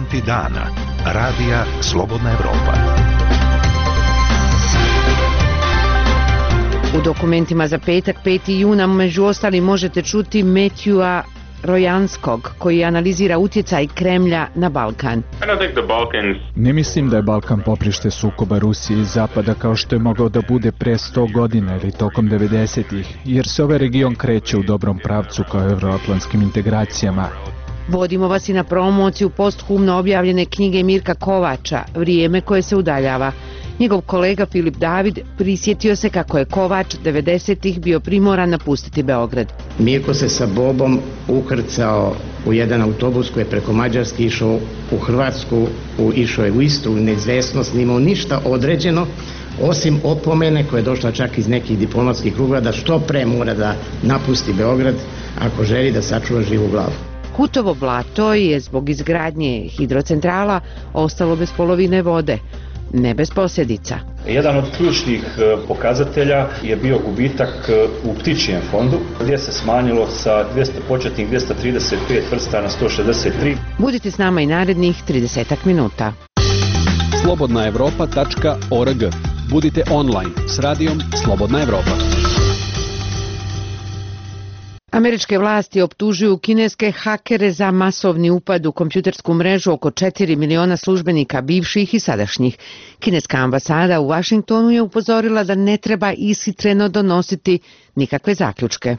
Dokumenti dana. Radija Slobodna Evropa. U dokumentima za petak 5. juna među ostali možete čuti Matthewa Rojanskog, koji analizira utjecaj Kremlja na Balkan. Ne mislim da je Balkan poprište sukoba Rusije i Zapada kao što je mogao da bude pre 100 godina ili tokom 90-ih, jer se ovaj region kreće u dobrom pravcu kao evroatlantskim integracijama. Vodimo vas i na promociju posthumno objavljene knjige Mirka Kovača, Vrijeme koje se udaljava. Njegov kolega Filip David prisjetio se kako je Kovač 90-ih bio primoran napustiti Beograd. Mirko se sa Bobom ukrcao u jedan autobus koji je preko Mađarske išao u Hrvatsku, išao je u Istru, u neizvesnost, nimao ništa određeno, osim opomene koja je došla čak iz nekih diplomatskih krugova da što pre mora da napusti Beograd ako želi da sačuva živu glavu. Hutovo blato je zbog izgradnje hidrocentrala ostalo bez polovine vode, ne bez posljedica. Jedan od ključnih pokazatelja je bio gubitak u ptičijem fondu, gdje se smanjilo sa početnih 235 vrsta na 163. Budite s nama i narednih 30 minuta. slobodnaevropa.org. Budite online s radijom Slobodna Evropa. Američke vlasti optužuju kineske hakere za masovni upad u kompjutersku mrežu oko 4 miliona službenika bivših i sadašnjih. Kineska ambasada u Vašingtonu je upozorila da ne treba ishitreno donositi nikakve zaključke.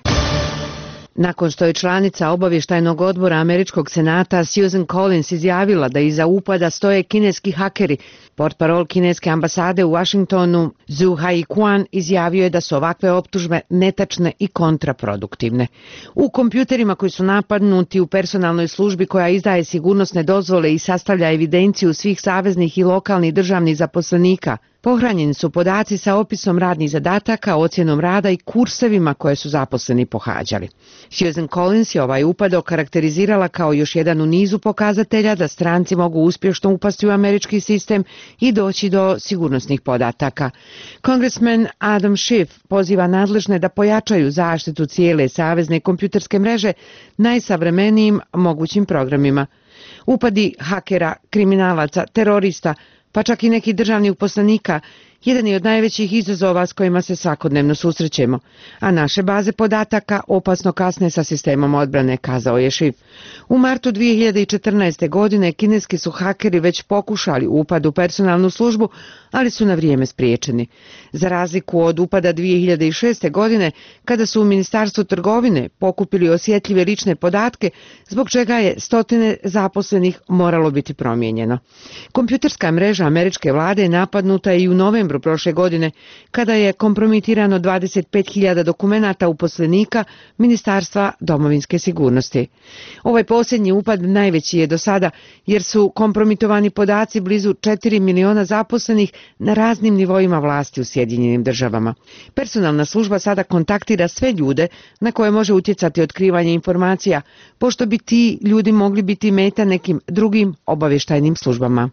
Nakon što je članica obavještajnog odbora Američkog senata Susan Collins izjavila da iza upada stoje kineski hakeri, portparol kineske ambasade u Vašingtonu Zhu Haikuan izjavio je da su ovakve optužbe netačne i kontraproduktivne. U kompjuterima koji su napadnuti u personalnoj službi koja izdaje sigurnosne dozvole i sastavlja evidenciju svih saveznih i lokalnih državnih zaposlenika, pohranjeni su podaci sa opisom radnih zadataka, ocjenom rada i kursevima koje su zaposleni pohađali. Susan Collins je ovaj upad okarakterizirala kao još jedan u nizu pokazatelja da stranci mogu uspješno upasti u američki sistem i doći do sigurnosnih podataka. Congressman Adam Schiff poziva nadležne da pojačaju zaštitu cijele savezne kompjuterske mreže najsavremenijim mogućim programima. Upadi hakera, kriminalaca, terorista, pa čak i nekih državnih uposlenika, jedan je od najvećih izazova s kojima se svakodnevno susrećemo, a naše baze podataka opasno kasne sa sistemom odbrane, kazao je Schiff. U martu 2014. godine kineski su hakeri već pokušali upad u personalnu službu, ali su na vrijeme spriječeni. Za razliku od upada 2006. godine, kada su u Ministarstvu trgovine pokupili osjetljive lične podatke, zbog čega je stotine zaposlenih moralo biti promijenjeno. Kompjuterska mreža američke vlade je napadnuta i u novembru prošle godine, kada je kompromitirano 25.000 dokumenata uposlenika Ministarstva domovinske sigurnosti. Ovaj posljednji upad najveći je do sada, jer su kompromitovani podaci blizu 4 miliona zaposlenih na raznim nivoima vlasti u Sjedinjenim državama. Personalna služba sada kontaktira sve ljude na koje može utjecati otkrivanje informacija, pošto bi ti ljudi mogli biti meta nekim drugim obavještajnim službama.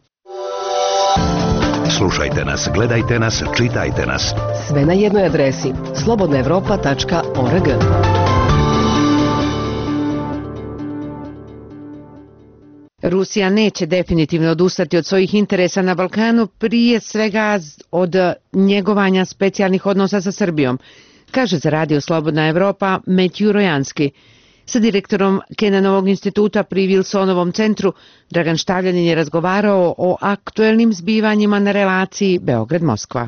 Slušajte nas, gledajte nas, čitajte nas. Sve na jednoj adresi slobodnaevropa.org. Rusija neće definitivno odustati od svojih interesa na Balkanu, prije svega od njegovanja specijalnih odnosa sa Srbijom, kaže za radio Slobodna Evropa Matthew Rojanski. Sa direktorom Kenanovog instituta pri Wilsonovom centru Dragan Štavljanin je razgovarao o aktuelnim zbivanjima na relaciji Beograd-Moskva.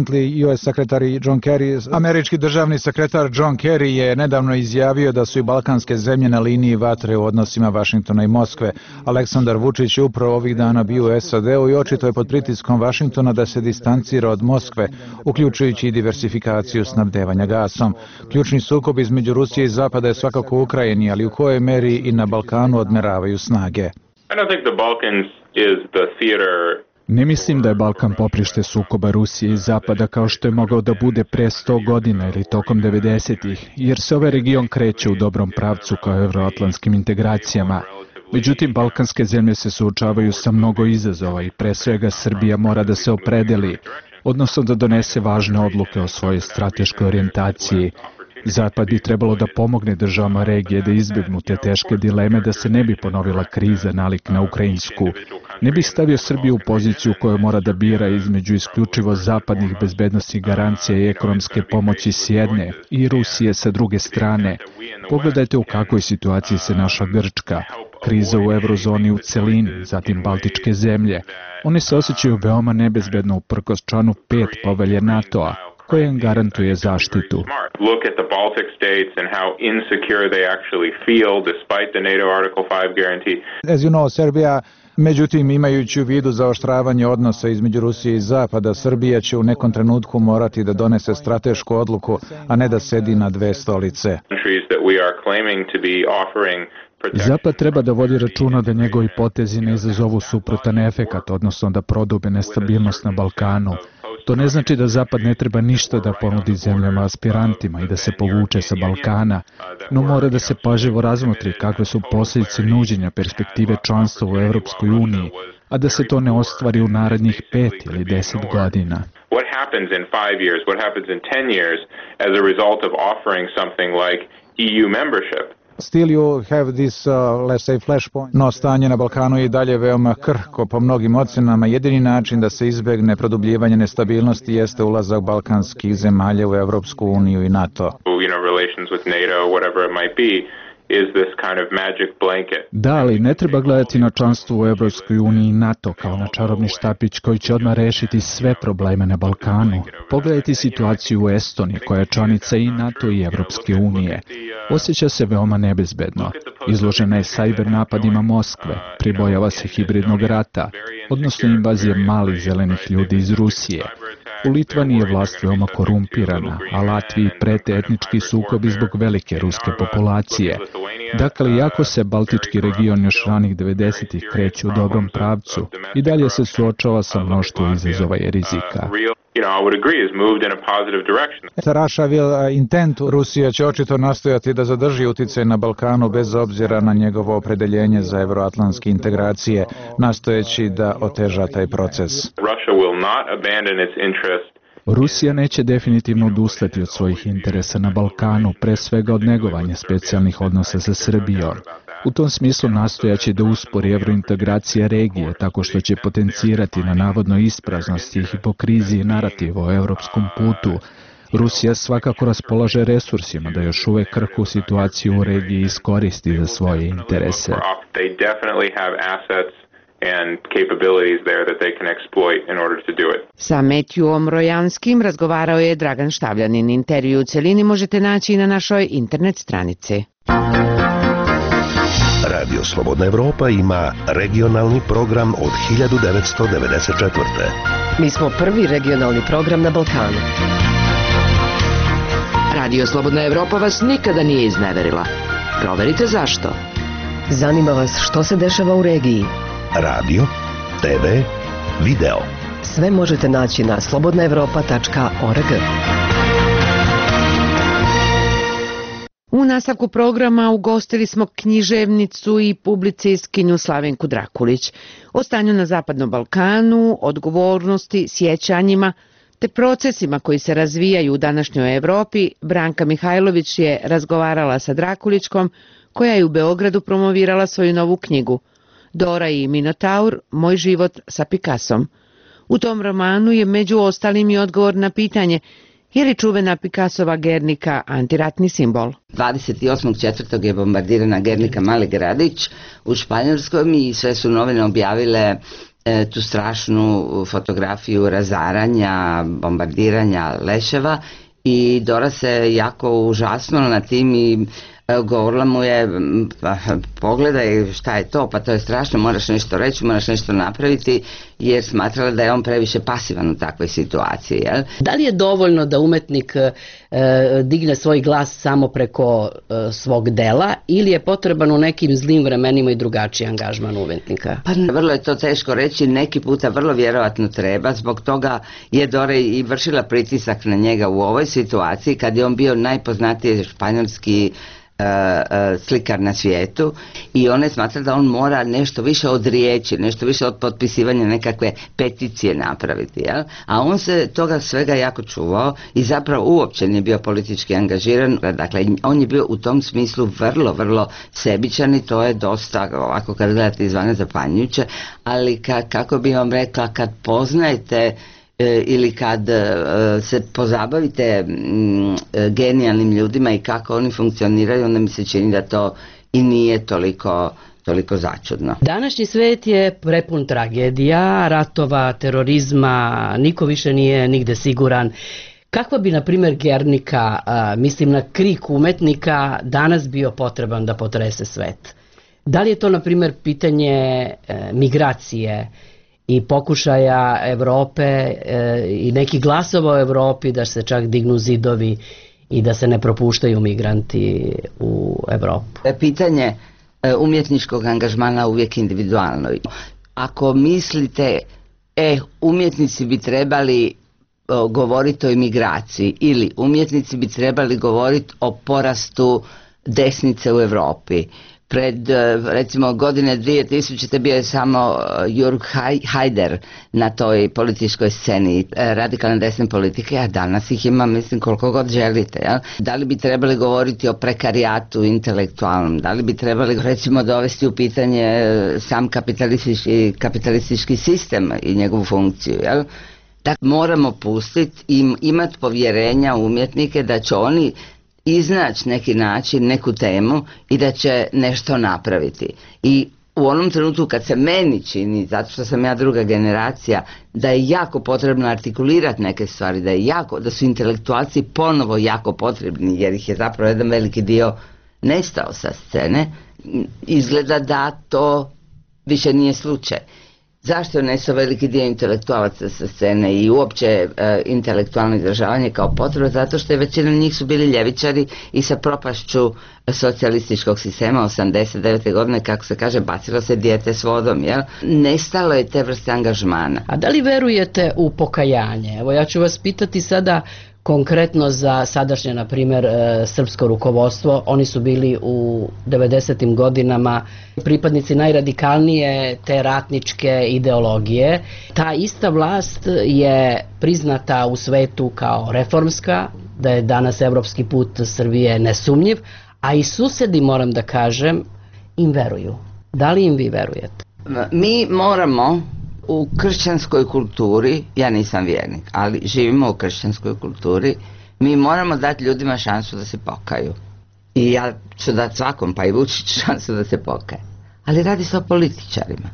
Američki državni sekretar John Kerry je nedavno izjavio da su i balkanske zemlje na liniji vatre u odnosima Vašingtona i Moskve. Aleksandar Vučić je upravo ovih dana bio u SAD-u i očito je pod pritiskom Vašingtona da se distancira od Moskve, uključujući i diversifikaciju snabdevanja gasom. Ključni sukob između Rusije i Zapada je svakako u Ukrajini, ali u kojoj meri i na Balkanu odmeravaju snage. Ne mislim da je Balkan poprište sukoba Rusije i Zapada kao što je mogao da bude pre 100 godina ili tokom 90-ih, jer se ovaj region kreće u dobrom pravcu kao evroatlantskim integracijama. Međutim, balkanske zemlje se suočavaju sa mnogo izazova i pre svega Srbija mora da se opredeli, odnosno da donese važne odluke o svojoj strateškoj orijentaciji. Zapad bi trebalo da pomogne državama regije da izbjegnu te teške dileme da se ne bi ponovila kriza nalik na ukrajinsku. Ne bi stavio Srbiju u poziciju koju mora da bira između isključivo zapadnih bezbednosnih garancija i ekonomske pomoći s jedne i Rusije sa druge strane. Pogledajte u kakvoj situaciji se našla Grčka, kriza u eurozoni u celini, zatim Baltičke zemlje. Oni se osjećaju veoma nebezbedno uprkos članu 5 povelje NATO-a, koje im garantuje zaštitu. Look at the Baltic states and how insecure they actually feel despite the NATO Article 5 guarantee. As you know, Serbia, međutim, imajući u vidu zaoštravanje odnosa između Rusije i Zapada, Srbija će u nekom trenutku morati da donese stratešku odluku, a ne da sedi na dve stolice. Zapad treba da vodi računa da njegovi potezi ne izazovu suprotan efekat, odnosno da prodube nestabilnost na Balkanu. To ne znači da Zapad ne treba ništa da ponudi zemljama aspirantima i da se povuče sa Balkana, no mora da se pažljivo razmotri kakve su posljedice nuđenja perspektive članstva u Evropskoj uniji, a da se to ne ostvari u narednih 5 ili 10 godina. What happens in 5 years, what happens in 10 years as a result of offering something like EU membership? Still you have this, let's say, flashpoint. No, stanje na Balkanu je i dalje veoma krhko po mnogim ocenama. Jedini način da se izbegne produbljivanje nestabilnosti jeste ulazak balkanskih zemalja u Evropsku uniju i NATO. Relations with NATO, whatever it might be, is this kind of magic blanket. Da, ali ne treba gledati na članstvo u Evropskoj uniji i NATO kao na čarobni štapić koji će odmah rešiti sve probleme na Balkanu. Pogledajte situaciju u Estoniji, koja je članica i NATO i Evropske unije. Osjeća se veoma nebezbedno. Izložena je sajber napadima Moskve, pribojava se hibridnog rata, odnosno invazije malih zelenih ljudi iz Rusije. U Litvani je vlast veoma korumpirana, a Latviji prete etnički sukobi zbog velike ruske populacije. Dakle, iako se Baltički region još ranih 90-ih kreće u dobrom pravcu, i dalje se suočava sa mnoštvo izazova i rizika. Russia will intent, Rusija će očito nastojati da zadrži uticaj na Balkanu bez obzira na njegovo opredeljenje za evroatlantske integracije, nastojeći da oteža taj proces. Rusija neće definitivno odustati od svojih interesa na Balkanu, pre svega od negovanja specijalnih odnosa sa Srbijom. U tom smislu nastojaće da uspori evrointegracija regije tako što će potencirati na navodno ispraznosti i hipokriziji narativa o evropskom putu. Rusija svakako raspolaže resursima da još uvek krhku situaciju u regiji iskoristi za svoje interese. And capabilities there that they can exploit in order to do it. Sa Metjuom Rojanskim razgovarao je Dragan Štavljanin. Intervju u celini možete naći i na našoj internet stranici. Radio Slobodna Evropa ima regionalni program od 1994. Mi smo prvi regionalni program na Balkanu. Radio Slobodna Evropa vas nikada nije izneverila. Proverite zašto. Zanima vas što se dešava u regiji. Radio, TV, video. Sve možete naći na slobodnaevropa.org. U nastavku programa ugostili smo književnicu i publicistkinju Slavenku Drakulić. O stanju na Zapadnom Balkanu, odgovornosti, sjećanjima te procesima koji se razvijaju u današnjoj Evropi, Branka Mihajlović je razgovarala sa Drakulićkom, koja je u Beogradu promovirala svoju novu knjigu Dora i Minotaur, moj život sa Picassom. U tom romanu je među ostalim i odgovor na pitanje je li čuvena Picassova Gernika antiratni simbol. 28.4. je bombardirana Gernika Mali gradić u Španjolskom i sve su novine objavile tu strašnu fotografiju razaranja, bombardiranja leševa i Dora se jako užasnula na tim i govorila mu je, pogledaj šta je to, pa to je strašno, moraš nešto reći, moraš nešto napraviti, jer smatrala da je on previše pasivan u takvoj situaciji. Jel? Da li je dovoljno da umetnik digne svoj glas samo preko svog dela ili je potreban u nekim zlim vremenima i drugačiji angažman umetnika? Pa vrlo je to teško reći, neki puta vrlo vjerovatno treba, zbog toga je Dora i vršila pritisak na njega u ovoj situaciji kad je on bio najpoznatiji španjolski slikar na svijetu i ona smatra da on mora nešto više od riječi, nešto više od potpisivanja nekakve peticije napraviti, jel? A on se toga svega jako čuvao i zapravo uopće nije bio politički angažiran, dakle on je bio u tom smislu vrlo, vrlo sebičan i to je dosta, ovako kad gledate izvana, zapanjujuće, ali kako bi vam rekla, kad poznajete ili kad se pozabavite genijalnim ljudima i kako oni funkcioniraju, onda mi se čini da to i nije toliko začudno. Današnji svet je prepun tragedija, ratova, terorizma, niko više nije nigde siguran. Kakva bi, na primjer, Guernica, mislim na krik umetnika, danas bio potreban da potrese svet? Da li je to, na primjer, pitanje migracije i pokušaja Evrope i nekih glasova u Evropi da se čak dignu zidovi i da se ne propuštaju migranti u Evropu? Pitanje umjetničkog angažmana uvijek individualno. Ako mislite, umjetnici bi trebali govoriti o imigraciji ili umjetnici bi trebali govoriti o porastu desnice u Evropi. Pred, recimo, godine 2000. bio je samo Jürg Haider na toj političkoj sceni radikalne desne politike, a danas ih ima, mislim, koliko god želite. Ja? Da li bi trebali govoriti o prekarijatu intelektualnom? Da li bi trebali, recimo, dovesti u pitanje sam kapitalistički sistem i njegovu funkciju? Ja? Dakle, moramo pustiti i imati povjerenja u umjetnike da će oni iznaći neki način, neku temu i da će nešto napraviti. I u onom trenutku kad se meni čini, zato što sam ja druga generacija, da je jako potrebno artikulirati neke stvari, da su intelektualci ponovo jako potrebni, jer ih je zapravo jedan veliki dio nestao sa scene, izgleda da to više nije slučaj. Zašto je nestao veliki dio intelektualaca sa scene i uopće intelektualno izražavanje kao potreba? Zato što je većina njih su bili ljevičari i sa propašću socijalističkog sistema 89. godine, kako se kaže, bacilo se dijete s vodom, jel? Nestalo je te vrste angažmana. A da li verujete u pokajanje? Evo, ja ću vas pitati sada konkretno za sadašnje, na primjer, srpsko rukovodstvo. Oni su bili u 90. godinama pripadnici najradikalnije te ratničke ideologije. Ta ista vlast je priznata u svetu kao reformska, da je danas evropski put Srbije nesumnjiv, a i susedi, moram da kažem, im veruju. Da li im vi verujete? Mi moramo u kršćanskoj kulturi, ja nisam vjernik, ali živimo u kršćanskoj kulturi, mi moramo dati ljudima šansu da se pokaju. I ja ću dati svakom, pa i Vučić, šansu da se pokaje. Ali radi se o političarima.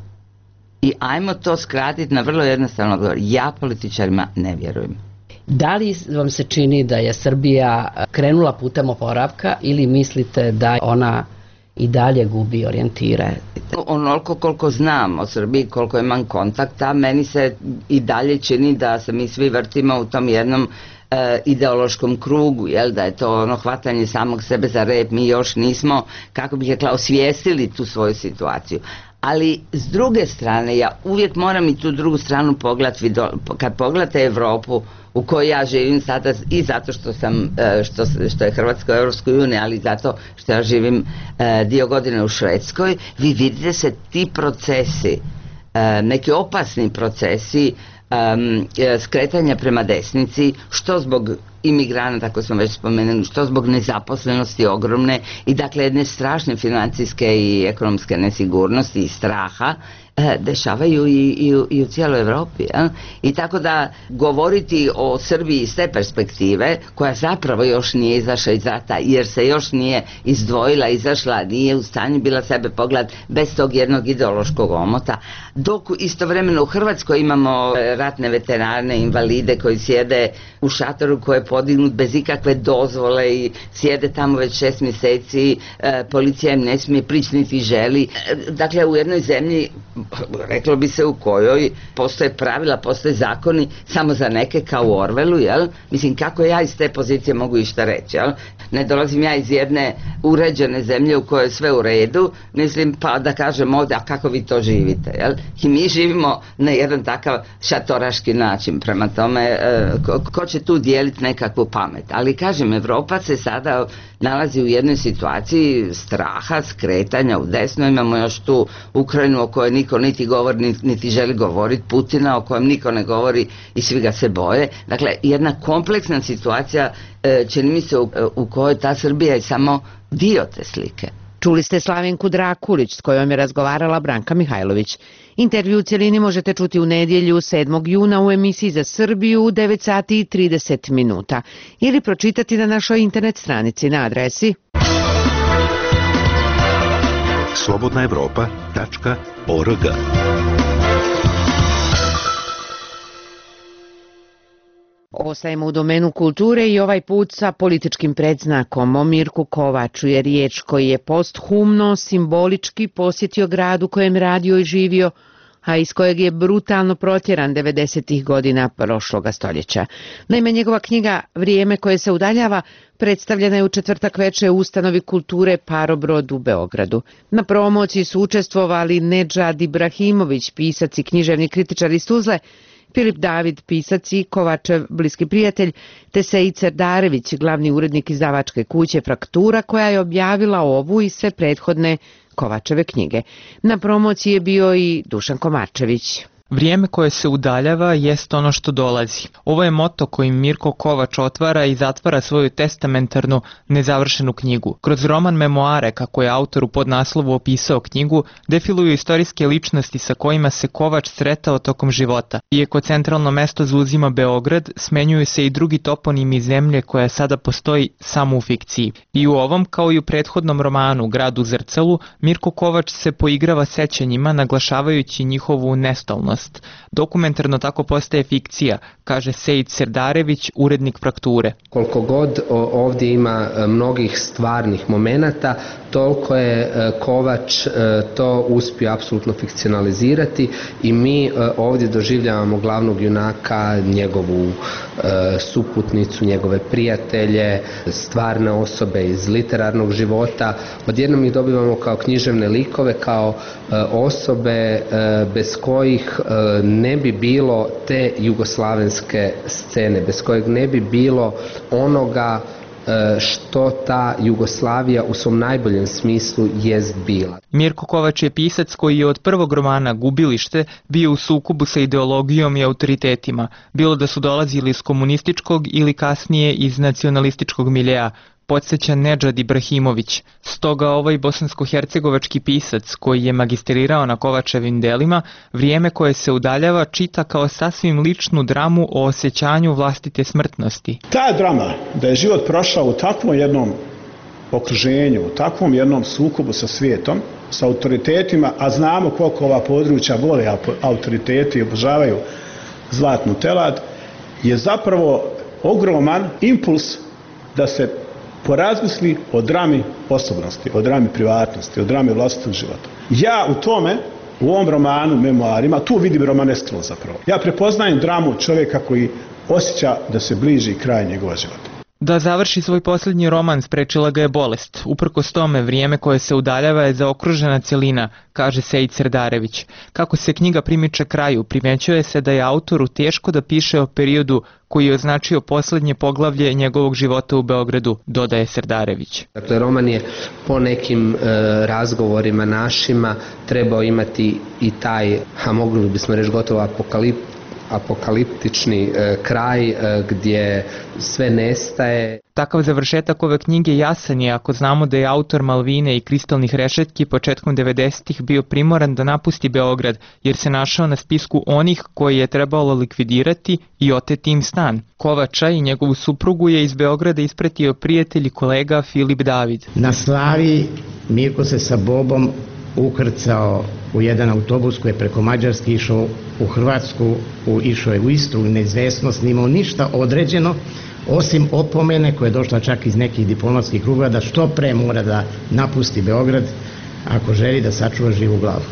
I ajmo to skratiti na vrlo jednostavno odgovor. Ja političarima ne vjerujem. Da li vam se čini da je Srbija krenula putem oporavka ili mislite da ona i dalje gubi orijentire? Onoliko koliko znam o Srbiji, koliko imam kontakta, meni se i dalje čini da se mi svi vrtimo u tom jednom ideološkom krugu, jel, da je to ono hvatanje samog sebe za rep, mi još nismo, kako bih rekla, osvijestili tu svoju situaciju. Ali s druge strane, ja uvijek moram i tu drugu stranu pogledati, kad pogledate Evropu u kojoj ja živim sada i zato što je Hrvatska u Europskoj uniji, ali zato što ja živim dio godine u Švedskoj, vi vidite se ti procesi, neki opasni procesi skretanja prema desnici, što zbog imigranata, kako smo već spomenuli, što zbog nezaposlenosti ogromne i dakle jedne strašne financijske i ekonomske nesigurnosti i straha, dešavaju i u cijeloj Evropi. I tako da govoriti o Srbiji iz te perspektive, koja zapravo još nije izašla iz rata, jer se još nije izdvojila, izašla, nije u stanju bila sebe pogledati bez tog jednog ideološkog omota, dok istovremeno u Hrvatskoj imamo ratne veterane, invalide koji sjede u šatoru koji je podignut bez ikakve dozvole i sjede tamo već 6 mjeseci, policija im ne smije prići niti želi. Dakle, u jednoj zemlji reklo bi se u kojoj postoje pravila, postoje zakoni samo za neke kao u Orwellu, jel? Mislim, kako ja iz te pozicije mogu išta reći, jel? Ne dolazim ja iz jedne uređene zemlje u kojoj je sve u redu, mislim, pa da kažem ovdje, a kako vi to živite, jel? I mi živimo na jedan takav šatoraški način, prema tome, ko će tu dijeliti nekakvu pamet? Ali kažem, Evropa se sada nalazi u jednoj situaciji straha, skretanja u desno, imamo još tu Ukrajinu o kojoj niko niti govori, niti želi govoriti, Putina o kojem niko ne govori i svi ga se boje. Dakle, jedna kompleksna situacija, čini mi se, u kojoj ta Srbija je samo dio te slike. Čuli ste Slavenku Drakulić s kojom je razgovarala Branka Mihajlović. Intervju u cjelini možete čuti u nedjelju 7. juna u emisiji za Srbiju u 9 sati i 30 minuta ili pročitati na našoj internet stranici na adresi slobodnaevropa.org. Ostajemo u domenu kulture i ovaj put sa političkim predznakom. O Mirku Kovaču je riječ, koji je posthumno, simbolički posjetio grad u kojem radio i živio, a iz kojeg je brutalno protjeran 90. godina prošloga stoljeća. Naime, njegova knjiga Vrijeme koje se udaljava predstavljena je u četvrtak veče u ustanovi kulture Parobrod u Beogradu. Na promociji su učestvovali Nedžad Ibrahimović, pisac i književni kritičar iz Tuzle, Filip David, pisac i Kovačev bliski prijatelj, te Sejid Serdarević, glavni urednik izdavačke kuće Fraktura, koja je objavila ovu i sve prethodne Kovačeve knjige. Na promociji je bio i Dušan Komarčević. Vrijeme koje se udaljava jest ono što dolazi. Ovo je moto kojim Mirko Kovač otvara i zatvara svoju testamentarnu nezavršenu knjigu. Kroz roman Memoare, kako je autor u podnaslovu opisao knjigu, defiluju istorijske ličnosti sa kojima se Kovač sretao tokom života. Iako centralno mesto zauzima Beograd, smenjuju se i drugi toponimi zemlje koja sada postoji samo u fikciji. I u ovom, kao i u prethodnom romanu Grad u zrcalu, Mirko Kovač se poigrava sećanjima, naglašavajući njihovu nestalnost. Dokumentarno tako postaje fikcija, kaže Sejid Serdarević, urednik Frakture. Koliko god ovdje ima mnogih stvarnih momenata, toliko je Kovač to uspio apsolutno fikcionalizirati i mi ovdje doživljavamo glavnog junaka, njegovu suputnicu, njegove prijatelje, stvarne osobe iz literarnog života. Odjednom ih dobivamo kao književne likove, kao osobe bez kojih ne bi bilo te jugoslavenske scene, bez kojeg ne bi bilo onoga što ta Jugoslavija u svom najboljem smislu jest bila. Mirko Kovač je pisac koji je od prvog romana Gubilište bio u sukobu sa ideologijom i autoritetima, bilo da su dolazili iz komunističkog ili kasnije iz nacionalističkog miljea, podsjeća Nedžad Ibrahimović. Stoga ovaj bosansko-hercegovački pisac, koji je magisterirao na Kovačevim delima, Vrijeme koje se udaljava čita kao sasvim ličnu dramu o osjećanju vlastite smrtnosti. Ta drama, da je život prošao u takvom jednom okruženju, u takvom jednom sukobu sa svijetom, sa autoritetima, a znamo koliko ova područja vole autoriteti i obožavaju zlatnu telad, je zapravo ogroman impuls da se porazmisli o drami osobnosti, o drami privatnosti, o drami vlastitog života. Ja u ovom romanu, Memoarima, tu vidim romaneskilo zapravo. Ja prepoznajem dramu čovjeka koji osjeća da se bliži kraj njegova života. Da završi svoj posljednji roman sprečila ga je bolest. Uprkos tome, Vrijeme koje se udaljava je zaokružena cjelina, kaže Sejid Serdarević. Kako se knjiga primiče kraju, primećuje se da je autoru teško da piše o periodu koji je označio posljednje poglavlje njegovog života u Beogradu, dodaje Serdarević. Dakle, roman je po nekim razgovorima našima trebao imati i taj, mogli bismo reći gotovo apokaliptični kraj gdje sve nestaje. Takav završetak ove knjige jasan je ako znamo da je autor Malvine i Kristalnih rešetki početkom 90-ih bio primoran da napusti Beograd jer se našao na spisku onih koji je trebalo likvidirati i oteti im stan. Kovača i njegovu suprugu je iz Beograda ispratio prijatelj i kolega Filip David. Na Slavi Mirko se sa Bobom ukrcao u jedan autobus koji je preko Mađarske išao u Hrvatsku, išao je u Istru, u neizvesnost, nimao ništa određeno, osim opomene koja je došla čak iz nekih diplomatskih kruga da što pre mora da napusti Beograd ako želi da sačuva živu glavu.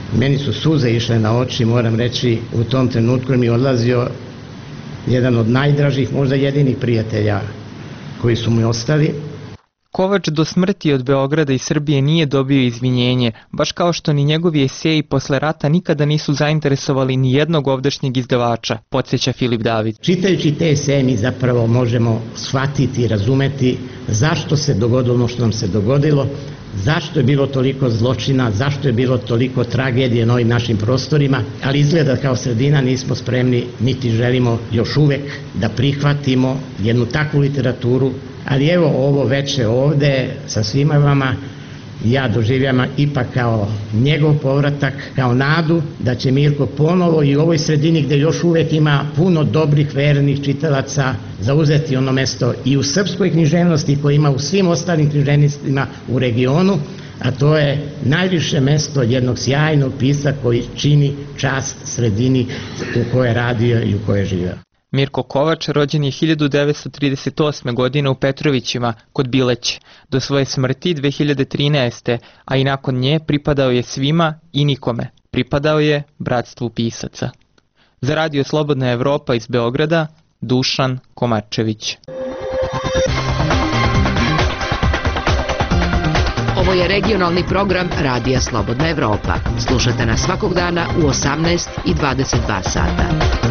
Meni su suze išle na oči, moram reći, u tom trenutku mi je odlazio jedan od najdražih, možda jedinih prijatelja koji su mi ostali. Kovač do smrti od Beograda i Srbije nije dobio izvinjenje, baš kao što ni njegovi eseji posle rata nikada nisu zainteresovali ni jednog ovdašnjeg izdavača, podsjeća Filip David. Čitajući te eseje mi zapravo možemo shvatiti i razumeti zašto se dogodilo ono što nam se dogodilo, zašto je bilo toliko zločina, zašto je bilo toliko tragedije na ovim našim prostorima, ali izgleda kao sredina nismo spremni niti želimo još uvek da prihvatimo jednu takvu literaturu, ali evo ovo veče ovde sa svima vama ja doživljam ipak kao njegov povratak, kao nadu da će Mirko ponovo i u ovoj sredini gde još uvek ima puno dobrih vernih čitalaca zauzeti ono mesto i u srpskoj književnosti koje ima u svim ostalim književnostima u regionu, a to je najviše mesto jednog sjajnog pisca koji čini čast sredini u kojoj je radio i u kojoj je živeo. Mirko Kovač rođen je 1938. godine u Petrovićima kod Bileće. Do svoje smrti 2013. a i nakon nje pripadao je svima i nikome. Pripadao je bratstvu pisaca. Za Radio Slobodna Evropa iz Beograda, Dušan Komarčević. Ovo je regionalni program Radija Slobodna Evropa. Slušajte nas svakog dana u 18 i 22 sata.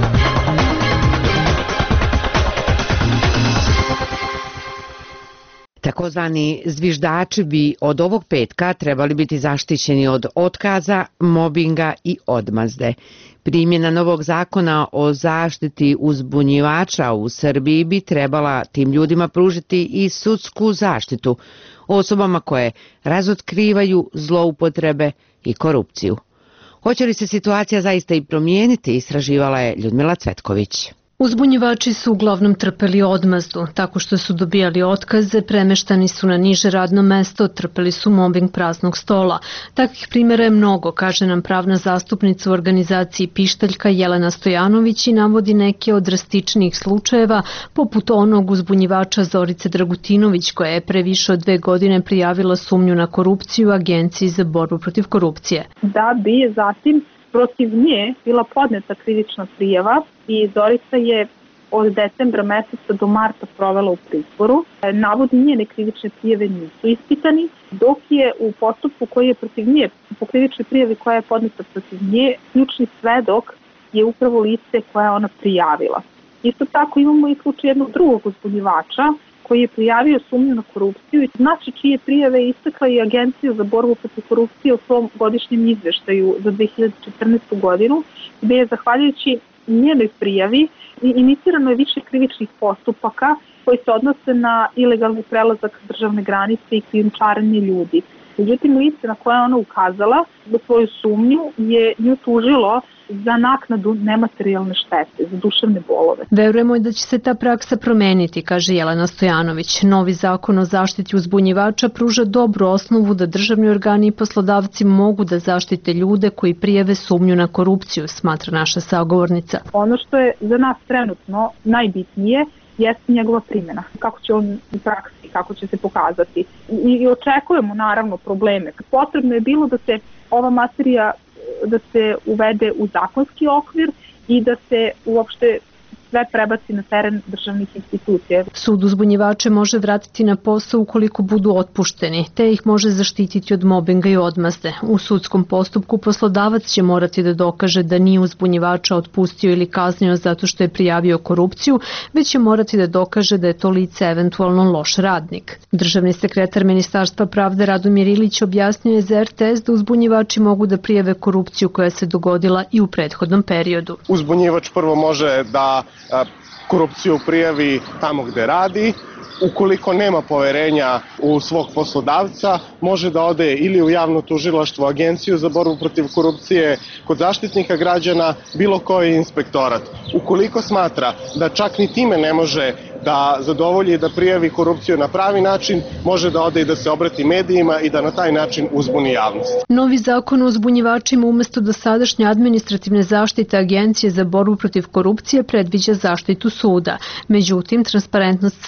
Takozvani zviždači bi od ovog petka trebali biti zaštićeni od otkaza, mobinga i odmazde. Primjena novog zakona o zaštiti uzbunjivača u Srbiji bi trebala tim ljudima pružiti i sudsku zaštitu osobama koje razotkrivaju zloupotrebe i korupciju. Hoće li se situacija zaista i promijeniti, istraživala je Ljudmila Cvetković. Uzbunjivači su uglavnom trpeli odmazdu, tako što su dobijali otkaze, premeštani su na niže radno mesto, trpeli su mobing praznog stola. Takvih primjera je mnogo, kaže nam pravna zastupnica u organizaciji Pištaljka Jelena Stojanović i navodi neke od drastičnijih slučajeva, poput onog uzbunjivača Zorice Dragutinović, koja je pre više od 2 godine prijavila sumnju na korupciju Agenciji za borbu protiv korupcije. Da bi zatim protiv nje bila podneta krivična prijava i Zorica je od decembra meseca do marta provela u pritvoru. Navodni njene krivične prijave nisu ispitani, dok je u postupku koji je protiv nje, po krivičnoj prijavi koja je podneta protiv nje, ključni svedok je upravo lice koje je ona prijavila. Isto tako imamo i slučaj jednog drugog uzbunjivača koji je prijavio sumnju na korupciju i znači čije prijave istakla i Agencija za borbu protiv korupcije u svom godišnjem izveštaju za 2014. godinu, gde je zahvaljujući njenoj prijavi inicirano je više krivičnih postupaka koji se odnose na ilegalni prelazak državne granice i krijumčarenje ljudi. Međutim, lice na koje ona ukazala da svoju sumnju je nju tužilo za naknadu nematerijalne štete, za duševne bolove. Verujemo da će se ta praksa promeniti, kaže Jelena Stojanović. Novi zakon o zaštiti uzbunjivača pruža dobru osnovu da državni organi i poslodavci mogu da zaštite ljude koji prijave sumnju na korupciju, smatra naša sagovornica. Ono što je za nas trenutno najbitnije jeste njegova primjena. Kako će on u praksi, kako će se pokazati. I očekujemo naravno probleme. Potrebno je bilo da se ova materija da se uvede u zakonski okvir i da se uopšte sve prebaci na teren državnih institucija. Sud uzbunjivače može vratiti na posao ukoliko budu otpušteni, te ih može zaštititi od mobinga i odmazde. U sudskom postupku poslodavac će morati da dokaže da nije uzbunjivača otpustio ili kaznio zato što je prijavio korupciju, već će morati da dokaže da je to lice eventualno loš radnik. Državni sekretar Ministarstva pravde Radomir Ilić objasnio je za RTS da uzbunjivači mogu da prijave korupciju koja se dogodila i u prethodnom periodu. Uzbunjivač prvo može da korupciju prijavi tamo gde radi. Ukoliko nema poverenja u svog poslodavca, može da ode ili u javno tužilaštvo, Agenciju za borbu protiv korupcije, kod Zaštitnika građana, bilo koji inspektorat. Ukoliko smatra da čak ni time ne može da zadovolji i da prijavi korupciju na pravi način, može da ode i da se obrati medijima i da na taj način uzbuni javnost. Novi zakon o uzbunjivačima umesto dosadašnje administrativne zaštite Agencije za borbu protiv korupcije predviđa zaštitu suda. Međutim, Transparentnost Srbije ukazuje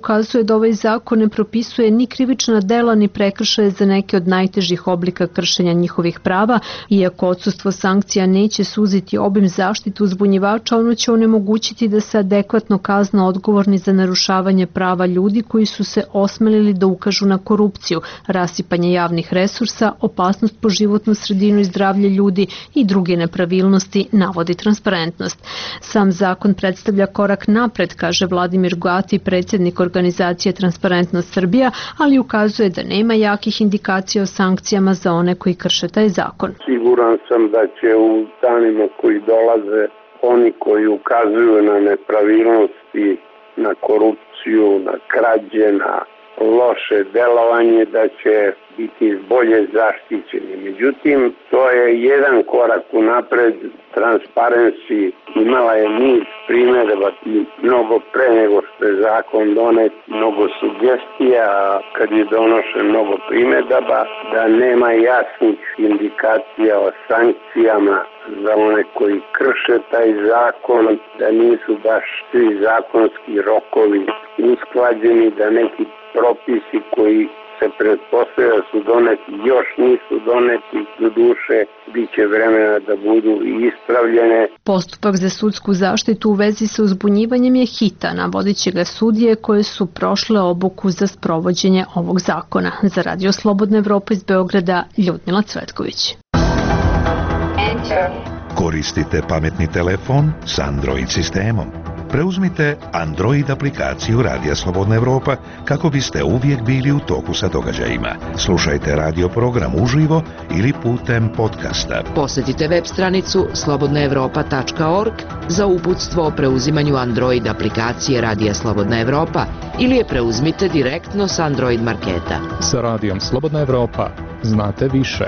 ukazuje da ovaj zakon ne propisuje ni krivična dela ni prekršaje za neke od najtežih oblika kršenja njihovih prava, iako odsustvo sankcija neće suziti obim zaštitu uzbunjivača, ono će onemogućiti da se adekvatno kazna odgovorni za narušavanje prava ljudi koji su se osmelili da ukažu na korupciju, rasipanje javnih resursa, opasnost po životnu sredinu i zdravlje ljudi i druge nepravilnosti, navodi Transparentnost. Sam zakon predstavlja korak napred, kaže Vladimir Gati, predsjednik organizacije Transparentnost Srbija, ali ukazuje da nema jakih indikacija o sankcijama za one koji krše taj zakon. Siguran sam da će u danima koji dolaze oni koji ukazuju na nepravilnosti, na korupciju, na krađe, na loše delovanje, da će biti bolje zaštićeni. Međutim, to je jedan korak unapred. Transparency imala je niz primjedaba i mnogo pre nego što je zakon donet, mnogo sugestija, kad je donošen mnogo primjedaba, da nema jasnih indikacija o sankcijama za one koji krše taj zakon, da nisu baš svi zakonski rokovi usklađeni, da neki propisi koji se pretpostavlja da su doneti još nisu doneti, do duše bit će vremena da budu i ispravljene. Postupak za sudsku zaštitu u vezi sa uzbunjivanjem je hitan, navodit će ga sudije koje su prošle obuku za sprovođenje ovog zakona. Za Radio Slobodna Evropa iz Beograda, Ljudmila Cvetković. Koristite pametni telefon s Android sistemom. Preuzmite Android aplikaciju Radija Slobodna Evropa kako biste uvijek bili u toku sa događajima. Slušajte radio program uživo ili putem podcasta. Posjetite web stranicu slobodnaevropa.org za uputstvo o preuzimanju Android aplikacije Radija Slobodna Evropa ili je preuzmite direktno s Android marketa. Sa Radijom Slobodna Evropa znate više.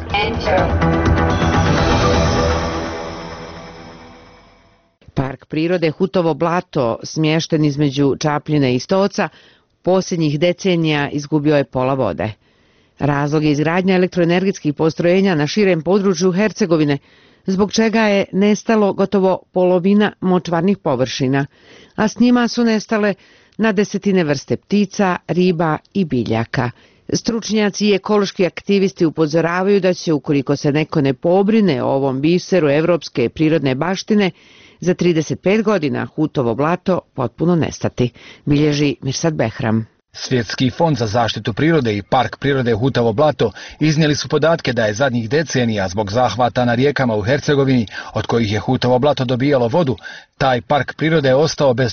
Park prirode Hutovo blato, smješten između Čapljine i Stoca, posljednjih decenija izgubio je pola vode. Razlog je izgradnja elektroenergetskih postrojenja na širem području Hercegovine, zbog čega je nestalo gotovo polovina močvarnih površina, a s njima su nestale na desetine vrste ptica, riba i biljaka. Stručnjaci i ekološki aktivisti upozoravaju da će, ukoliko se neko ne pobrine o ovom biseru evropske prirodne baštine, za 35 godina Hutovo blato potpuno nestati, bilježi Mirsad Behram. Svjetski fond za zaštitu prirode i Park prirode Hutovo blato iznijeli su podatke da je zadnjih decenija zbog zahvata na rijekama u Hercegovini, od kojih je Hutovo blato dobijalo vodu, taj park prirode ostao bez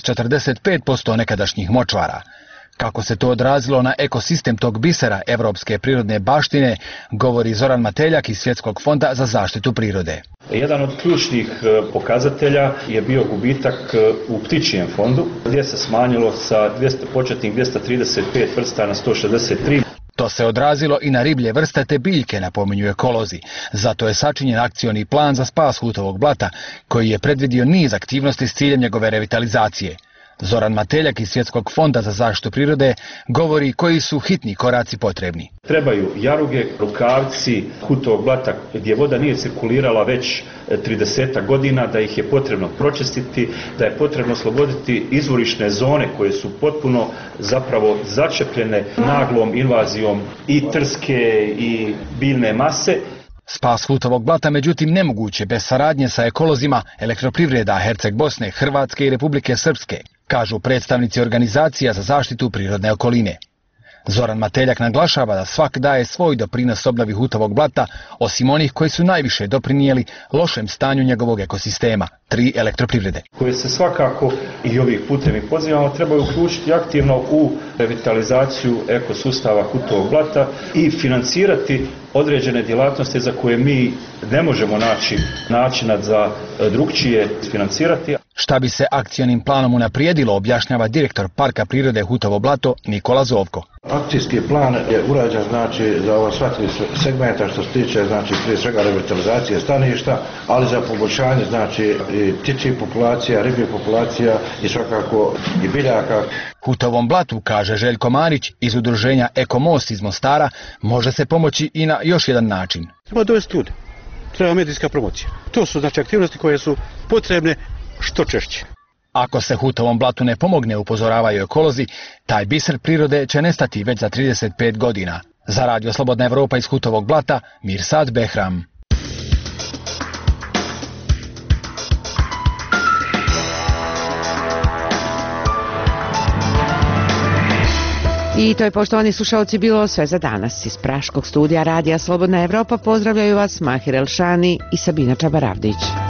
45% nekadašnjih močvara. Kako se to odrazilo na ekosistem tog bisera evropske prirodne baštine, govori Zoran Mateljak iz Svjetskog fonda za zaštitu prirode. Jedan od ključnih pokazatelja je bio gubitak u ptičijem fondu, gdje se smanjilo sa početnih 235 vrsta na 163. To se odrazilo i na riblje vrste te biljke, napominju ekolozi. Zato je sačinjen akcioni plan za spas Hutovog blata, koji je predvidio niz aktivnosti s ciljem njegove revitalizacije. Zoran Mateljak iz Svjetskog fonda za zaštitu prirode govori koji su hitni koraci potrebni. Trebaju jaruge, rukavci Hutovog blata gdje voda nije cirkulirala već 30 godina, da ih je potrebno pročistiti, da je potrebno osloboditi izvorišne zone koje su potpuno zapravo začepljene naglom invazijom i trske i biljne mase. Spas Hutovog blata međutim nemoguće bez saradnje sa ekolozima elektroprivreda Herceg Bosne, Hrvatske i Republike Srpske, kažu predstavnici organizacija za zaštitu prirodne okoline. Zoran Mateljak naglašava da svak daje svoj doprinos obnovi Hutovog blata, osim onih koji su najviše doprinijeli lošem stanju njegovog ekosistema, 3 elektroprivrede. Koje se svakako i ovih putem pozivamo trebaju uključiti aktivno u revitalizaciju ekosustava Hutovog blata i financirati određene djelatnosti za koje mi ne možemo naći načina za drugčije financirati. Šta bi se akcionim planom unaprijedilo, objašnjava direktor Parka prirode Hutovo blato Nikola Zovko. Akcijski plan je urađen za ova sva 3 segmenta što se tiče prije svega revitalizacije staništa, ali za poboljšanje i ptičjih populacija, ribljih populacija i svakako i biljaka. Hutovom blatu, kaže Željko Marić iz udruženja Ekomost iz Mostara, može se pomoći i na još jedan način. Treba dovesti ljude, treba medijska promocija. To su aktivnosti koje su potrebne što češće. Ako se Hutovom blatu ne pomogne, upozoravaju ekolozi, taj biser prirode će nestati već za 35 godina. Za Radio Slobodna Evropa iz Hutovog blata, Mirsad Behram. I to je, poštovani slušalci, bilo sve za danas. Iz Praškog studija Radija Slobodna Evropa pozdravljaju vas Mahir Elšani i Sabina Čabaravdić.